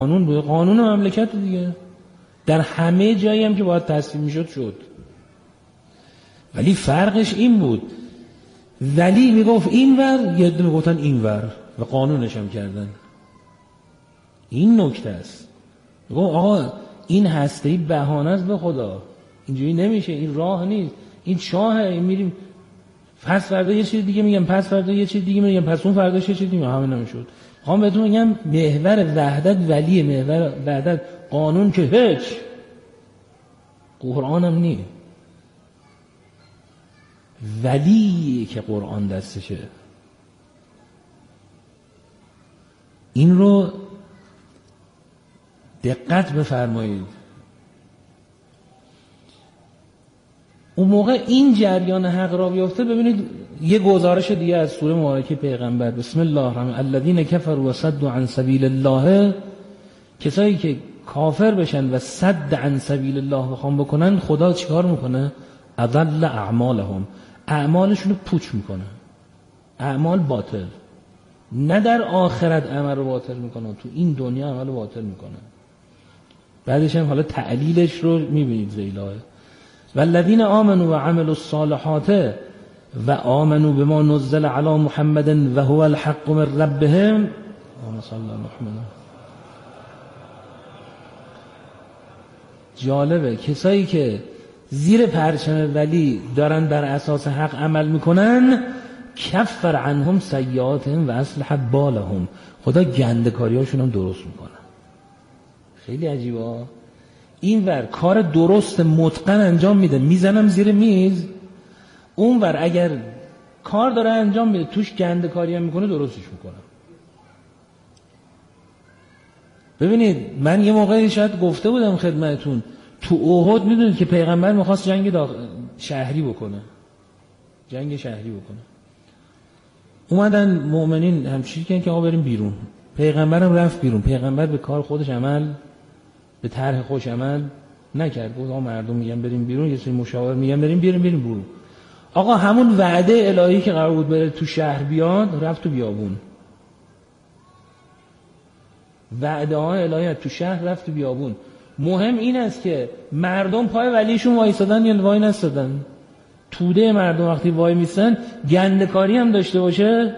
قانون مملکت دیگه. در همه جایی هم که باید تصمیم میشد شد. ولی فرقش این بود ولی میگفت این ور، یه عده میگفتن این ور و قانونش هم کردن. این نکته است. میگفت آقا این هسته‌ای بهانه است به خدا، اینجوری نمیشه، این راه نیست، این شاهه، این میریم پس فردا یه چیز دیگه میگم، پس فردا یه چیز دیگه میگم، پس اون فردا یه چیز دیگه، همین نمیشد. خواهم بهتون میگم محور وحدت ولی محور وحدت قانون که هیچ، قرآن هم نیست، ولی که قرآن دستشه. این رو دقت بفرمایید. اون موقع این جریان حق را بیفته، ببینید یه گزارش دیگه از سوره مبارکه پیغمبر، بسم الله الرحمن الذین کفروا و صدوا عن سبیل الله، کسایی که کافر بشن و صد عن سبیل الله بخوام بکنن، خدا چیکار میکنه؟ اضل اعمالهم، اعمالشون رو پوچ میکنه، اعمال باطل. نه در آخرت عمل رو باطل میکنه، تو این دنیا عمل رو باطل میکنه. بعدش هم حالا تعلیلش رو میبینید زیلاه. والذین آمنوا و عملوا الصالحات و آمنوا بما نزل علی محمد و هو الحق من ربهم. اللهم صل علی محمد. جالبه کسایی که زیر پرچم ولی دارن بر اساس حق عمل میکنن، کفر عنهم سیئاتهم و اصلح بالهم، خدا گندکاریاشون هم درست میکنه. خیلی عجیبه. این ور کار درست متقن انجام میده، میزنم زیر میز، اون ور اگر کار داره انجام میده توش گندکاری هم میکنه، درستش میکنه. ببینید من یه موقعی شاید گفته بودم خدمتون، تو احد میدونید که پیغمبر میخواست جنگ شهری بکنه، جنگ شهری بکنه. اومدن مؤمنین همچین کردن که آقا بریم بیرون. پیغمبرم رفت بیرون. پیغمبر به کار خودش عمل، به طرح خودش عمل نکرد. گفت آقا مردم میگن بریم بیرون، یه سری مشاور میگن بریم بیرون. آقا همون وعده الهی که قرار بود بره تو شهر بیاد، رفت تو بیابون. وعده های الهی تو شهر رفت تو بیابون. مهم این است که مردم پای ولیشون وایسادن یا وای نستادن. توده مردم وقتی وای میستن، گندکاری هم داشته باشه،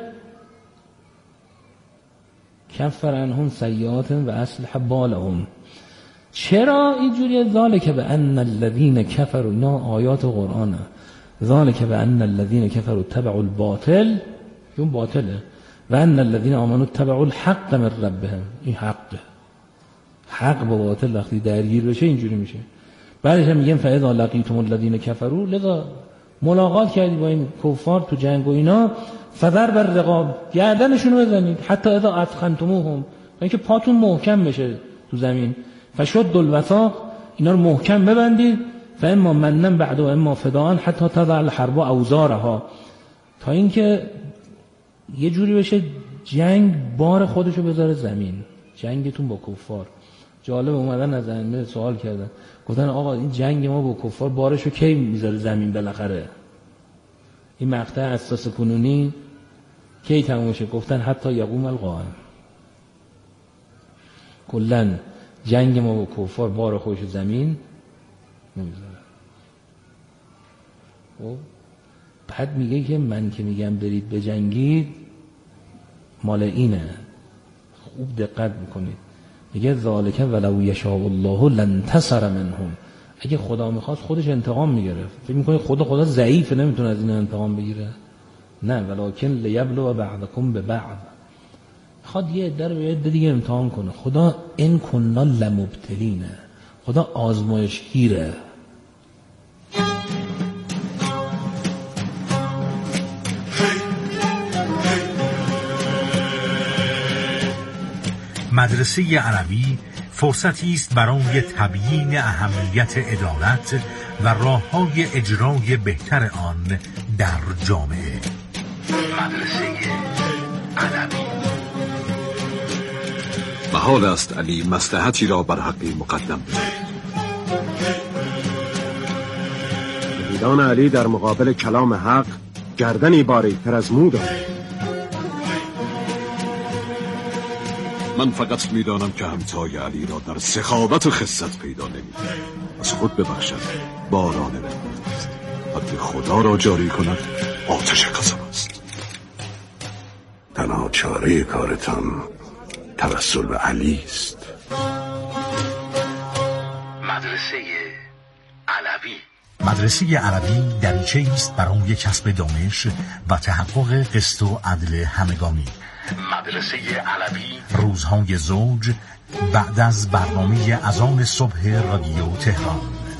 کفر عنهم سیئاتهم و اصلح بالهم. چرا اینجوریه؟ ذالک بان الذین کفروا، اینا آیات قرآنه، ذالک بان الذین کفروا اتبعوا الباطل، اون باطله، و ان الذین آمنوا اتبعوا الحق من ربهم، این حقه. حق با باطل وقتی درگیر بشه اینجوری میشه. بعدش هم میگن فاذا لقیتم الذین کفروا، لذا ملاقات کردید با این کفار تو جنگ و اینا، فضرب الرقاب، گردنشون بزنید، حتی اذا اثخنتموهم، اینکه پاتون محکم بشه تو زمین، فشد الوثاق، اینا رو محکم ببندید، فاما منن بعد و اما فداء حتی تضع الحرب اوزارها، تا اینکه یه جوری بشه جنگ بار خودشو بذاره زمین، جنگتون با کفار. جالب اومدن از ائمه سوال کردن، گفتن آقا این جنگ ما با کفار بارشو کی میذاره زمین بالاخره؟ این مقطع اساس کنونی کی تموم شه؟ گفتن حتی یقوم القائم. کلا جنگ ما با کفار بار خودشو زمین نمیذاره. خب بعد میگه که من که میگم برید بجنگید مال اینه، خوب دقت میکنید. میگه ذالک ولو یشاء الله لانتصر منهم، اگه خدا میخواست خودش انتقام میگرفت. فکر میکنید خدا ضعیفه نمیتونه از این انتقام بگیره؟ نه، ولکن لیبلو بعضکم ببعض، خود یه عده رو به عده دیگه امتحان کنه. خدا ان کنا لمبتلینه، خدا آزمایشگیره. مدرسه عربی فرصتی است برای تبیین اهمیت عدالت و راه‌های اجرای بهتر آن در جامعه. مدرسه عربی. محال است علی مصلحتی را بر حقی مقدم بدهد. شهیدان علی در مقابل کلام حق گردنی باریک‌تر از مو دارند. من فقط میدانم که همتای علی را در سخاوت و خست پیدا نمی‌کنم. از خود ببخشد باران رحمت است. حد خدا را جاری کند آتش غضب است. تنها چاره کارتان توسل به علی است. مدرسه علوی. مدرسه علوی دریچه است برای کسب دانش و تحقق قسط و عدل همگانی. مدرسه علوی روزهای زوج بعد از برنامه اذان صبح رادیو تهران.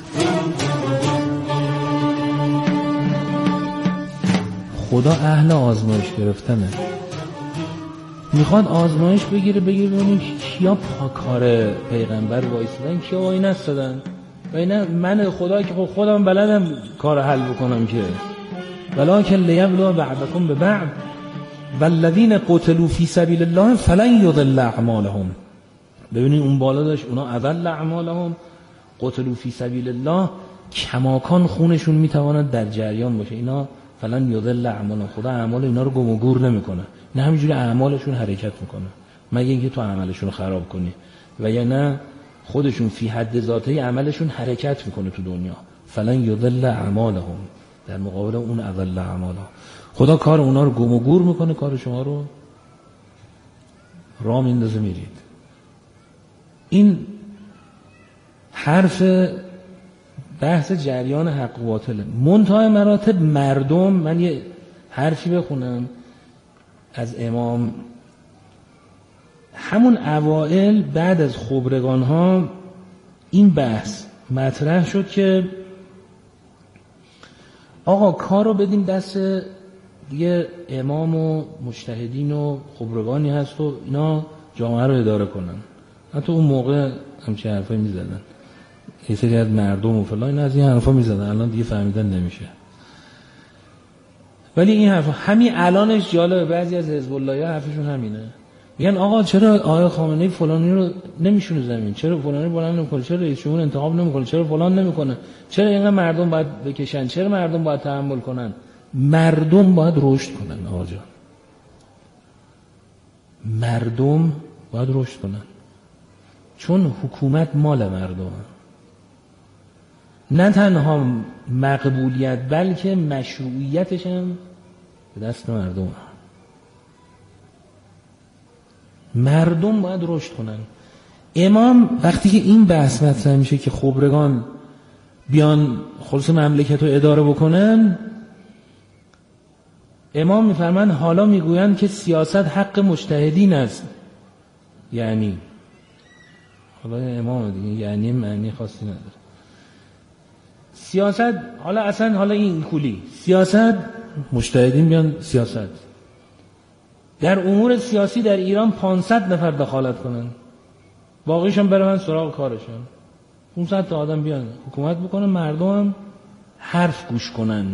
خدا اهل آزمایش گرفتنه، میخواد آزمایش بگیره ببینیم کیا پاکار پیغمبر وایسادن، کیا وای نستادن. و اینا من خدا که خودم بلدم کار حل بکنم که ولکن لیبلو بعضکم به بعض والذین قتلوا فی سبیل الله فلن یضل اعمالهم. ببینید اون بالا داشت اونا اضل اعمالهم، قتلوا فی سبیل الله کماکان خونشون میتواند در جریان باشه، اینا فلن یضل اعمالهم. خدا اعمال اینا رو گم و گور نمیکنه، نه همینجوری اعمالشون حرکت میکنه مگه اینکه تو عملشون رو خراب کنی، و یا نه خودشون فی حد ذاته عملشون حرکت میکنه تو دنیا. فلن یضل اعمالهم در مقابل اون اضل اعمالهم. خدا کار اونا رو گم و گور میکنه، کار شما رو راه میندازه میرید. این حرف بحث جریان حق و باطله. منتهای مراتب مردم، من یه حرفی بخونم از امام، همون اوائل بعد از خبرگان ها این بحث مطرح شد که آقا کار رو بدیم دست دیگه امام و مجتهدین و خبرگانی هست و اینا جامعه رو اداره کنن. حتی اون موقع همچه حرفایی می زدن، یه سری از مردم و فلان از این حرفا می زدن، الان دیگه فهمیدن نمیشه. ولی این حرفا همین الانش جالبه، بعضی از حزب الله ها حرفشون همینه، میگن آقا چرا آقای خامنه‌ای فلانی رو نمیشونه زمین، چرا فلانی بلند نمیکنه، چرا رئیس جمهور انتخاب نمیکنه، چرا فلان نمیکنه، چرا اینقدر مردم باید بکشن، چرا مردم باید تحمل کنن. مردم باید رشد کنن آقا جان، مردم باید رشد کنن، چون حکومت مال مردمه. نه تنها مقبولیت بلکه مشروعیتش هم به دست مردمه. مردم باید رشد کنن. امام وقتی که این بحث مطرح میشه که خبرگان بیان خلاص مملکت رو اداره بکنن، امام میفرمان حالا میگویند که سیاست حق مجتهدین است. یعنی حالا امام دیگه یعنی معنی خاصی نداره. سیاست حالا این کولی سیاست، مجتهدین بیان سیاست. در امور سیاسی در ایران 500 نفر دخالت کنن، باقیشون برن سراغ کارشون. 500 تا آدم بیان حکومت بکنن، مردم هم حرف گوش کنن.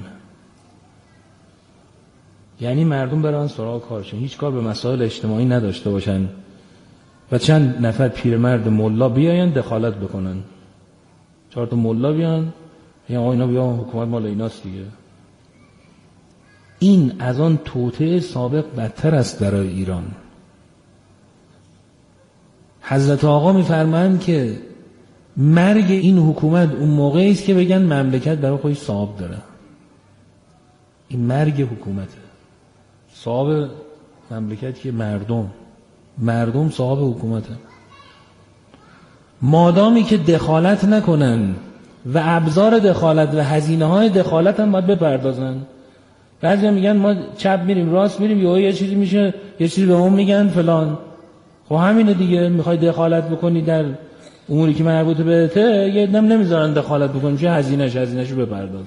یعنی مردم برن سراغ کارشون، هیچ کار به مسائل اجتماعی نداشته باشن و چند نفر پیرمرد ملا بیاین دخالت بکنن. 4 تا ملا بیان، یا آقا اینا بیا حکومت مال ایناست دیگه. این از آن توطئه سابق بدتر است برای ایران. حضرت آقا میفرمایند که مرگ این حکومت اون موقعی است که بگن مملکت برای خودش صاحب داره. این مرگ حکومته. صاحب مملکت که مردم صاحب حکومته. مادامی که دخالت نکنن و ابزار دخالت و هزینه‌های دخالت هم باید بپردازن. بعضی میگن ما چپ میریم راست میریم، یه چیزی میشه، یه چیزی به اون میگن فلان. خب همینه دیگه، میخوای دخالت بکنی در اموری که مربوط بهته، یه دم نمیذارن دخالت بکنی، چه هزینه‌شو بپرداز.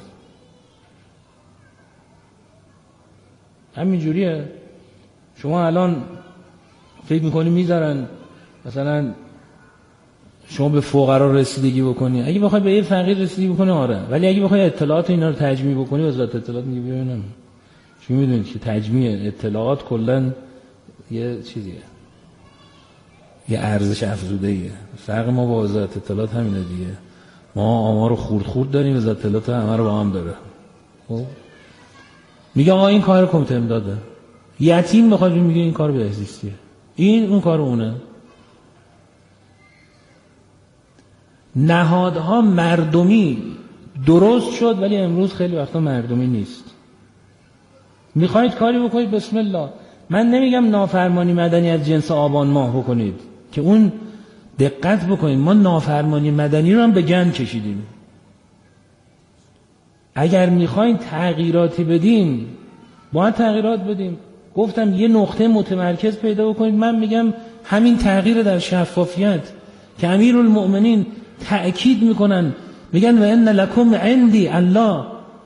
همین جوریه. شما الان فکر میکنی میذارن مثلا شما به فقرا رسیدگی بکنی، اگه بخوای به یه فقیر رسیدگی بکنی آره، ولی اگه بخوای اطلاعات اینا رو تجمیع بکنی، وزارت اطلاعات میگه ببینم چی میدونید که تجمیع اطلاعات کلا یه چیزیه، یه ارزش افزوده‌ایه. فرق ما با وزارت اطلاعات همینه دیگه، ما آمار خورد داریم، وزارت اطلاعات همه رو با هم داره. خب میگه آقا این کار کمیته امداده، یتیم بخواد میگه این کار بهزیستیه، این اون کار اونه. نهادها مردمی درست شد ولی امروز خیلی وقتا مردمی نیست. میخواید کاری بکنید بسم الله. من نمیگم نافرمانی مدنی از جنس آبان ماه بکنید که اون دقت بکنید، ما نافرمانی مدنی رو هم به گند کشیدیم. اگر میخواین تغییراتی بدیم باید تغییرات بدیم. گفتم یه نقطه متمرکز پیدا بکنید. من میگم همین تغییر در شفافیت که امیرالمؤمنین تأکید میکنن، میگن و ان لکم عندی الله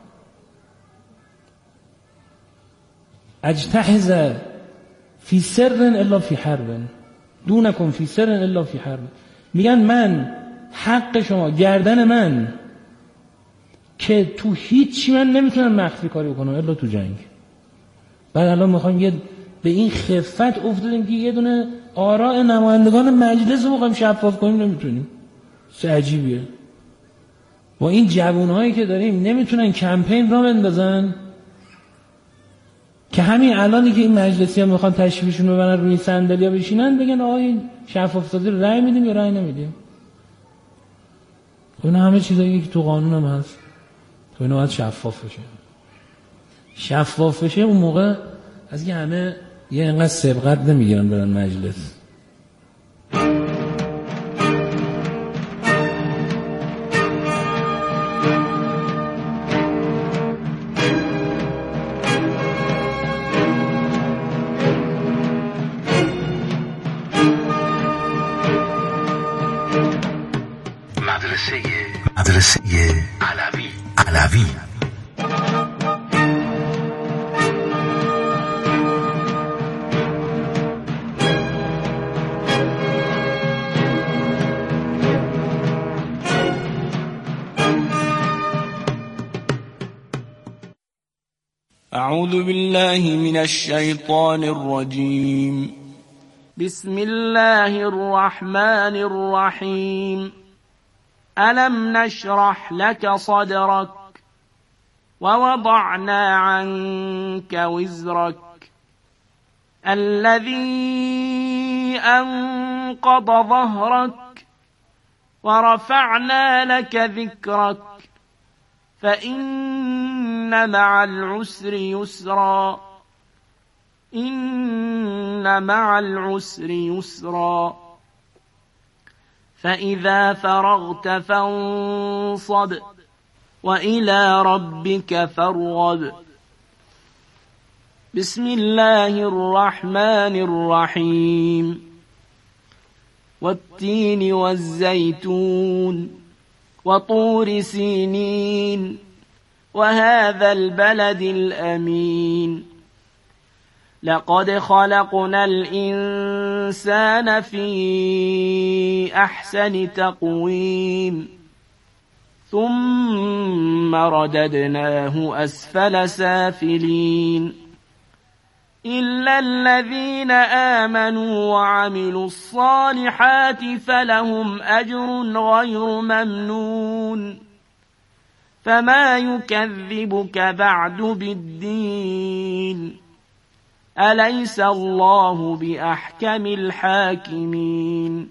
اجتحظ فی سر الا فی حرب دونکم فی سر الا فی حرب. میگن من حق شما گردن من که تو هیچی من نمیتونم مخفی کاری بکنم الا تو جنگ. بعد الان میخوایم یه به این خفت افتادیم که یه دونه آراء نمایندگان مجلس رو میخوایم شفاف کنیم، نمیتونیم. چه عجیبیه. با این جوانهایی که داریم نمیتونن کمپین را بندازن که همین الانی که این مجلسی ها میخوان تشریفشون ببرن روی صندلی‌ها بشینن بگن آقا این شفاف سازی رو رأی میدیم یا رأی نمیدیم. اینا همه چیزایی که تو قانون هم هست، تو اینا باید شفاف بشه. شفاف بشه اون موقع از که همه یه انقدر سبقت نمیگیرن برن مجلس. مدرسه علوی. أعوذ بالله من الشيطان الرجيم. بسم الله الرحمن الرحيم. ألم نشرح لك صدرك ووضعنا عنك وزرك الذي أنقض ظهرك ورفعنا لك ذكرك فإن مع العسر يسرا إن مع العسر يسرا فإذا فرغت فانصب وإلى ربك فارغب. بسم الله الرحمن الرحيم. والتين والزيتون وطور سينين وهذا البلد الأمين. لقد خلقنا الإنسان في أحسن تقويم ثم رددناه أسفل سافلين إلا الذين آمنوا وعملوا الصالحات فلهم أجر غير ممنون. فما يكذبك بعد بالدين أليس الله بأحكم الحاكمين.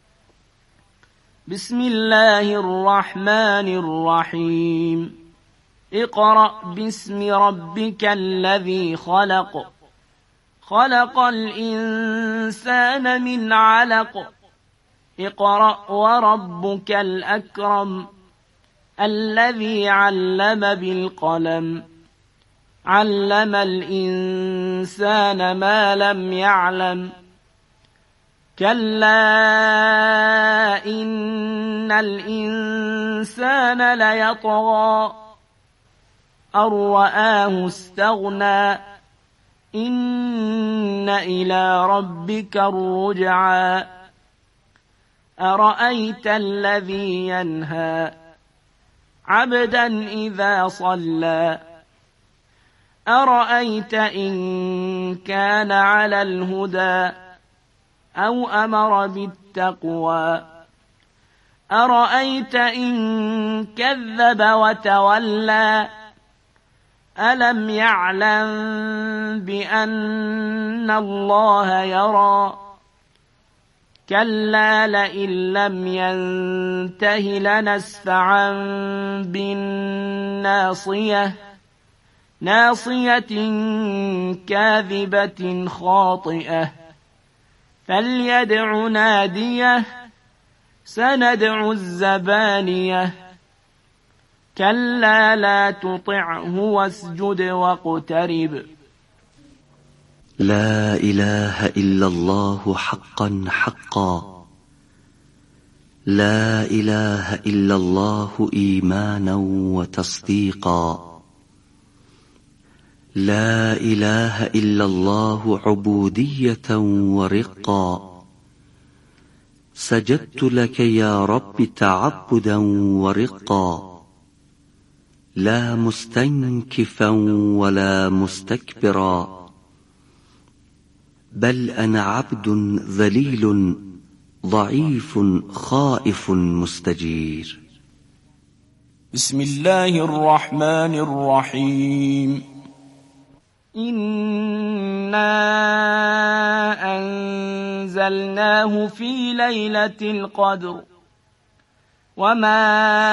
بسم الله الرحمن الرحيم. اقرأ باسم ربك الذي خلق خلق الإنسان من علق اقرأ وربك الأكرم الذي علم بالقلم علم الإنسان ما لم يعلم كلا إن الإنسان ليطغى أن رآه استغنى إن إلى ربك الرجعى. أرأيت الذي ينهى عبدا إذا صلى أرأيت إن كان على الهدى أو أمر بالتقوى أرأيت إن كذب وتولى ألم يعلم بأن الله يرى كلا لئن لم ينته لنسفعا بالناصية ناصية كاذبة خاطئة فليدع ناديه سندع الزبانية كلا لا تطعه واسجد واقترب لا إله إلا الله حقا حقا لا إله إلا الله إيمانا وتصديقا لا إله إلا الله عبودية ورقا سجدت لك يا رب تعبدا ورقا لا مستنكفا ولا مستكبرا بل أنا عبد ذليل ضعيف خائف مستجير. بسم الله الرحمن الرحيم. إنا أنزلناه في ليلة القدر وما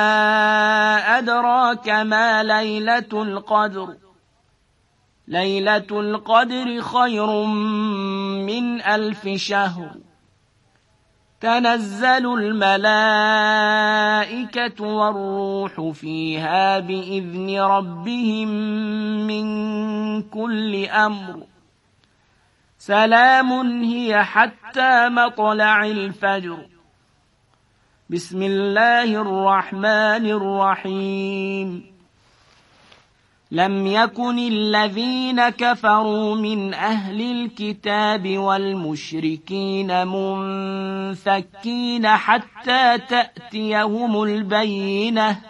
أدراك ما ليلة القدر ليلة القدر خير من 1000 شهر تنزل الملائكة والروح فيها بإذن ربهم من كل أمر سلام هي حتى مطلع الفجر. بسم الله الرحمن الرحيم. لم يكن الذين كفروا من أهل الكتاب والمشركين منفكين حتى تأتيهم البينة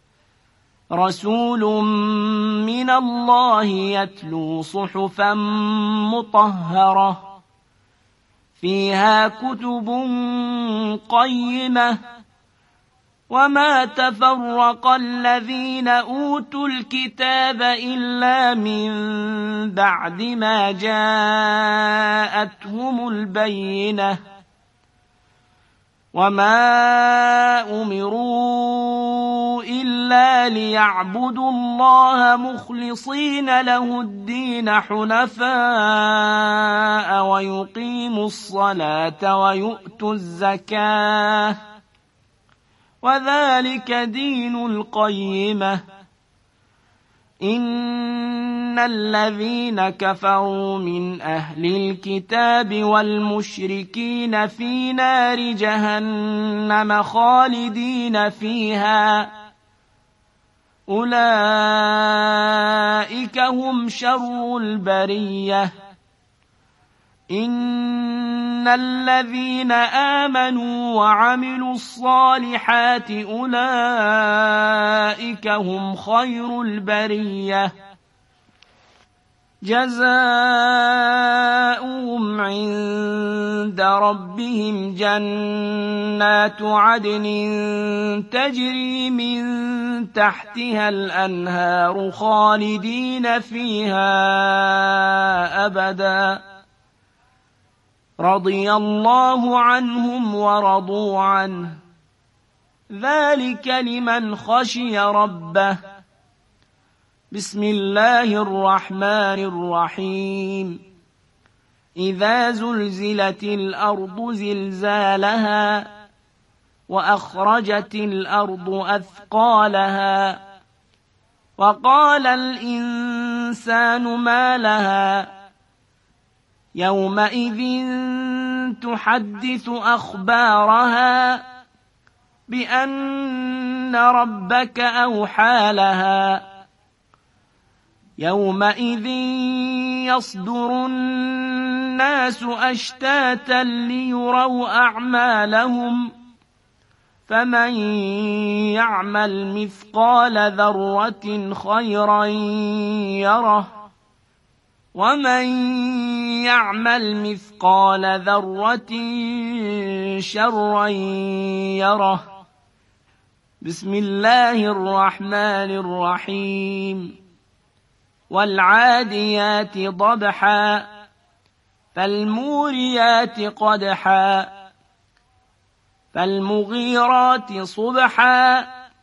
رسول من الله يتلو صحفا مطهرة فيها كتب قيمة وما تفرق الذين أوتوا الكتاب إلا من بعد ما جاءتهم البينة وما أمروا إلا ليعبدوا الله مخلصين له الدين حنفاء ويقيموا الصلاة ويؤتوا الزكاة وذلك دين القيمة. إن الذين كفروا من أهل الكتاب والمشركين في نار جهنم خالدين فيها أولئك هم شر البرية. إن الذين آمنوا وعملوا الصالحات أولئك هم خير البرية جزاؤهم عند ربهم جنات عدن تجري من تحتها الأنهار خالدين فيها أبدا رضي الله عنهم ورضوا عنه ذلك لمن خشي ربه. بسم الله الرحمن الرحيم. إذا زلزلت الأرض زلزالها وأخرجت الأرض أثقالها وقال الإنسان ما لها يومئذ تحدث أخبارها بأن ربك أوحى لها يومئذ يصدر الناس أشتاتا ليروا أعمالهم فمن يعمل مثقال ذرة خيرا يره ومن يعمل مثقال ذرة شرا يره. بسم الله الرحمن الرحيم. والعاديات ضبحا فالموريات قدحا فالمغيرات صبحا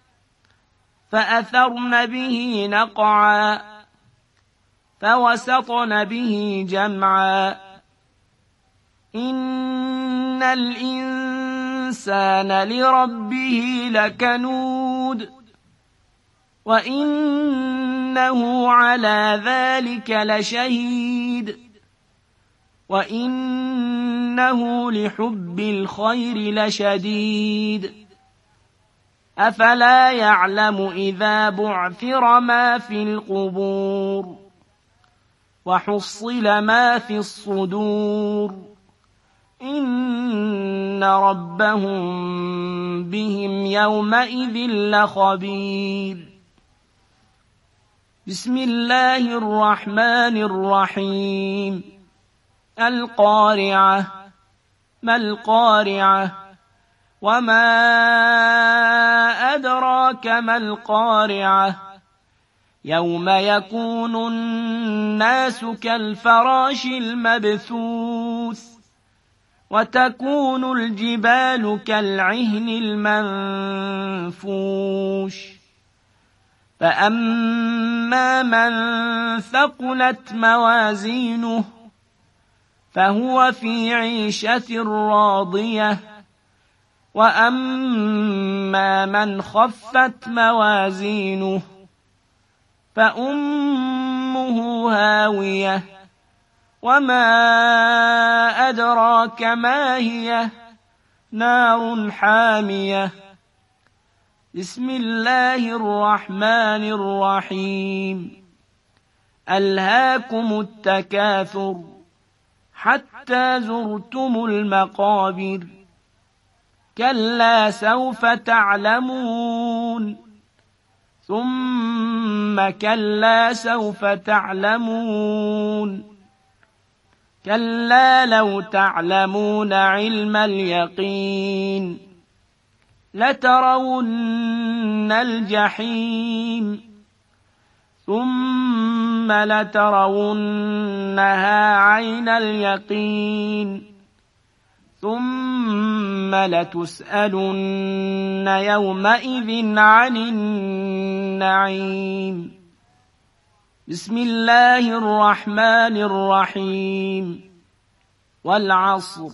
فأثرن به نقعا فوسطن به جمعا إن الإنسان لربه لكنود وإنه على ذلك لشهيد وإنه لحب الخير لشديد أفلا يعلم إذا بعثر ما في القبور وحصل ما في الصدور إن ربهم بهم يومئذ لخبير. بسم الله الرحمن الرحيم. القارعة. ما القارعة؟ وما أدراك ما القارعة؟ يوم يكون الناس كالفراش المبثوث وتكون الجبال كالعهن المنفوش فأما من ثقلت موازينه فهو في عيشة راضية وأما من خفت موازينه فأمه هاوية وما أدراك ما هي نار حامية. بسم الله الرحمن الرحيم. ألهاكم التكاثر حتى زرتم المقابر كلا سوف تعلمون ثم كلا سوف تعلمون كلا لو تعلمون علم اليقين لترون الجحيم ثم لترونها عين اليقين ثم لتسألن يومئذ عن النعيم. بسم الله الرحمن الرحيم. والعصر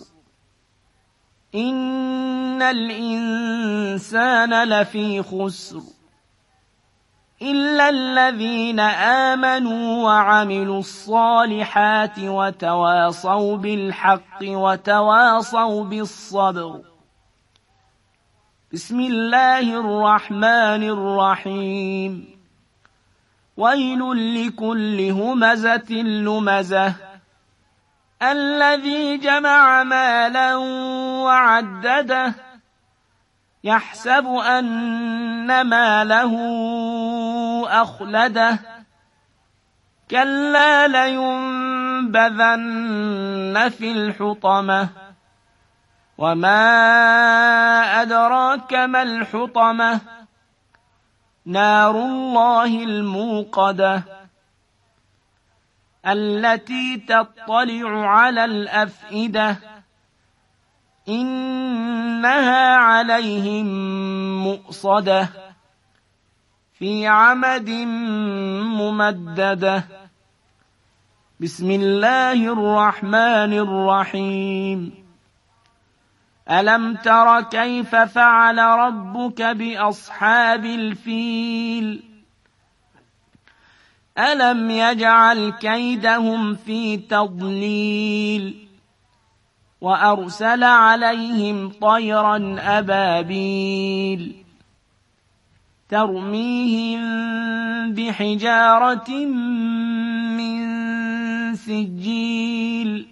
إن الإنسان لفي خسر إلا الذين آمنوا وعملوا الصالحات وتواصوا بالحق وتواصوا بالصبر. بسم الله الرحمن الرحيم. ويل لكل همزة لمزة الذي جمع مالا وعدده يحسب أن ماله أخلده كلا لينبذن في الحطمة وما أدراك ما الحطمة نار الله الموقدة التي تطلع على الأفئدة إنها عليهم مؤصدة في عمد ممددة. بسم الله الرحمن الرحيم. ألم تر كيف فعل ربك بأصحاب الفيل ألم يجعل كيدهم في تضليل وأرسل عليهم طيرا أبابيل ترميهم بحجارة من سجيل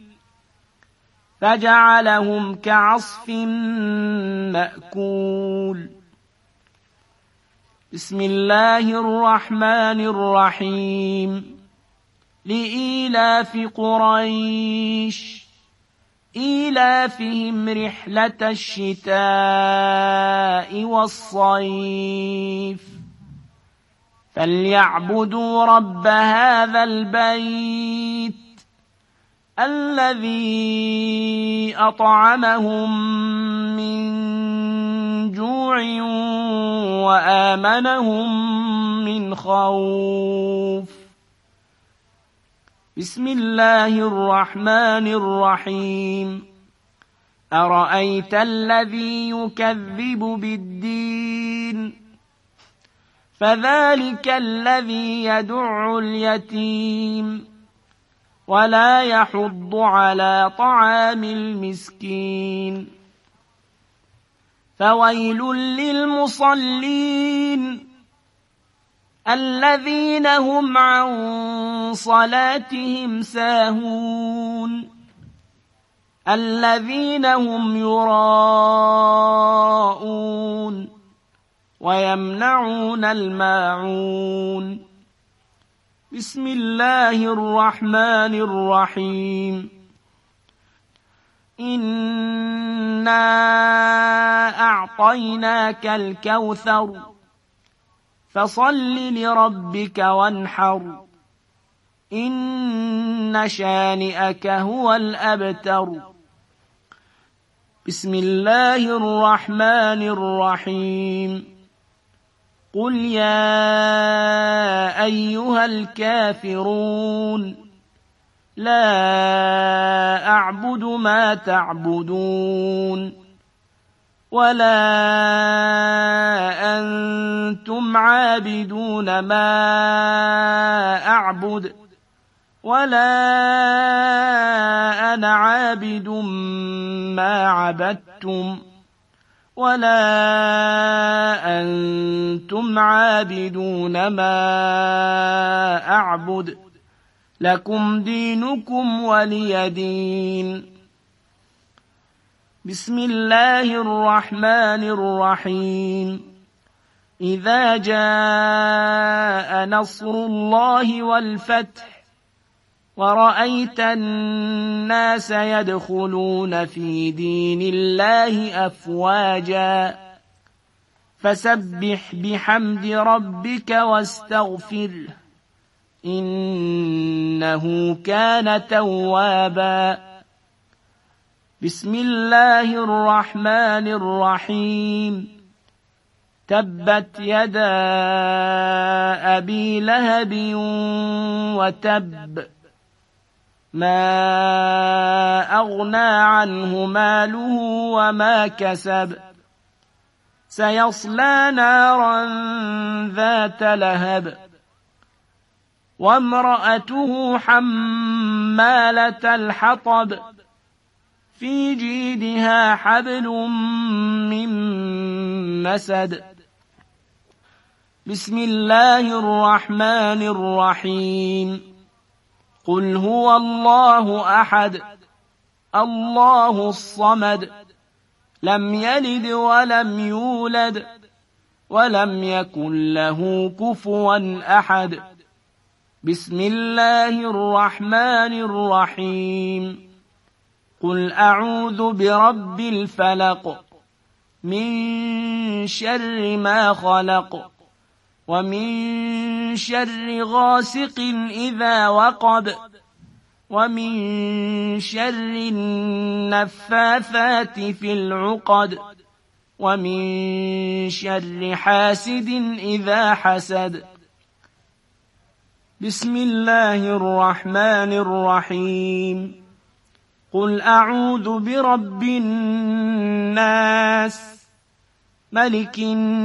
فجعلهم كعصف مأكول. بسم الله الرحمن الرحيم. لإيلاف قريش إيلافهم رحلة الشتاء والصيف فليعبدوا رب هذا البيت الذي أطعمهم من جوع وآمنهم من خوف. بسم الله الرحمن الرحيم. أرأيت الذي يكذب بالدين فذلك الذي يدع اليتيم ولا يحض على طعام المسكين. فويل للمصلين الذين هم عن صلاتهم ساهون الذين هم يراءون ويمنعون الماعون. بسم الله الرحمن الرحيم. إنا أعطيناك الكوثر فصل لربك وانحر إن شانئك هو الأبتر. بسم الله الرحمن الرحيم. قل يا أيها الكافرون لا أعبد ما تعبدون ولا أنتم عابدون ما أعبد ولا أنا عابد ما عبدتم ولا أنتم عابدون ما أعبد لكم دينكم ولي دين. بسم الله الرحمن الرحيم. إذا جاء نصر الله والفتح ورأيت الناس يدخلون في دين الله أفواجا فسبح بحمد ربك واستغفره إنه كان توابا. بسم الله الرحمن الرحيم. تبت يدا أبي لهب وتب ما أغنى عنه ماله وما كسب سيصلى نارا ذات لهب وامرأته حمالة الحطب في جيدها حبل من مسد. بسم الله الرحمن الرحيم. قل هو الله أحد الله الصمد لم يلد ولم يولد ولم يكن له كفوا أحد. بسم الله الرحمن الرحيم. قل أعوذ برب الفلق من شر ما خلق ومن شر غاسق إذا وقب ومن شر النفاثات في العقد ومن شر حاسد إذا حسد. بسم الله الرحمن الرحيم. قل أعوذ برب الناس ملك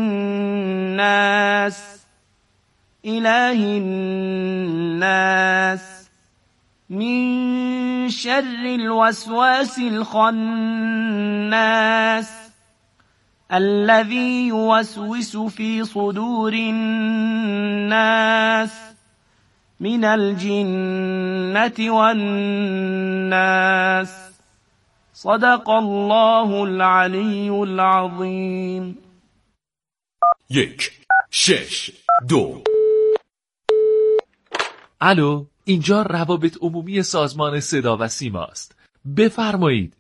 الناس إله الناس من شر الوسواس الخناس الذي يوسوس في صدور الناس من الجنة والناس. صدق الله العلی العظیم. 1 6 2. الو، اینجا روابط عمومی سازمان صدا و سیما است. بفرمایید.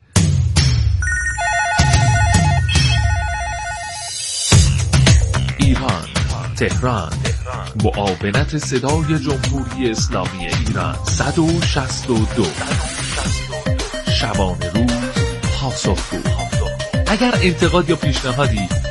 ایران، تهران، معاونت صدای جمهوری اسلامی ایران 162. شبانه روز پاسخگو. اگر انتقاد یا پیشنهادی